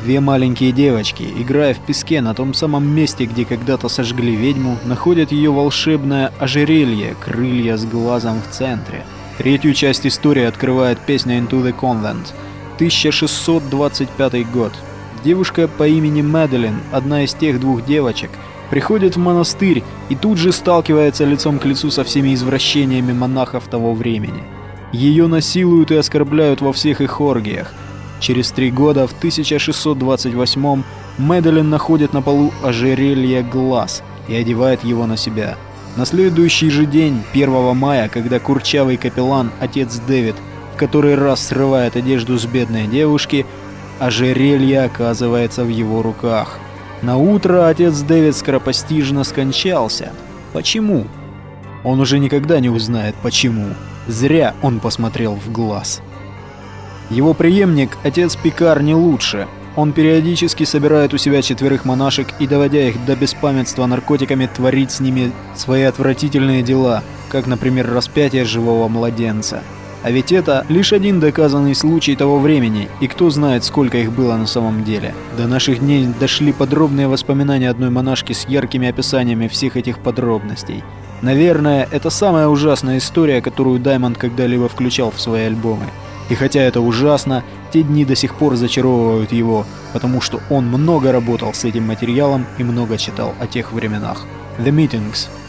Две маленькие девочки, играя в песке на том самом месте, где когда-то сожгли ведьму, находят ее волшебное ожерелье, крылья с глазом в центре. Третью часть истории открывает песня Into the Convent, 1625 год. Девушка по имени Мэдалин, одна из тех двух девочек, приходит в монастырь и тут же сталкивается лицом к лицу со всеми извращениями монахов того времени. Ее насилуют и оскорбляют во всех их оргиях. Через 3 года, в 1628-м, Мэдалин находит на полу ожерелье глаз и одевает его на себя. На следующий же день, 1 мая, когда курчавый капеллан, отец Дэвид, в который раз срывает одежду с бедной девушки, ожерелье оказывается в его руках. На утро отец Дэвид скоропостижно скончался. Почему? Он уже никогда не узнает, почему. Зря он посмотрел в глаз. Его преемник, отец Пикар, не лучше. Он периодически собирает у себя 4 монашек и, доводя их до беспамятства наркотиками, творит с ними свои отвратительные дела, как, например, распятие живого младенца. А ведь это лишь один доказанный случай того времени, и кто знает, сколько их было на самом деле. До наших дней дошли подробные воспоминания одной монашки с яркими описаниями всех этих подробностей. Наверное, это самая ужасная история, которую Даймонд когда-либо включал в свои альбомы. И хотя это ужасно, те дни до сих пор зачаровывают его, потому что он много работал с этим материалом и много читал о тех временах. The Meetings.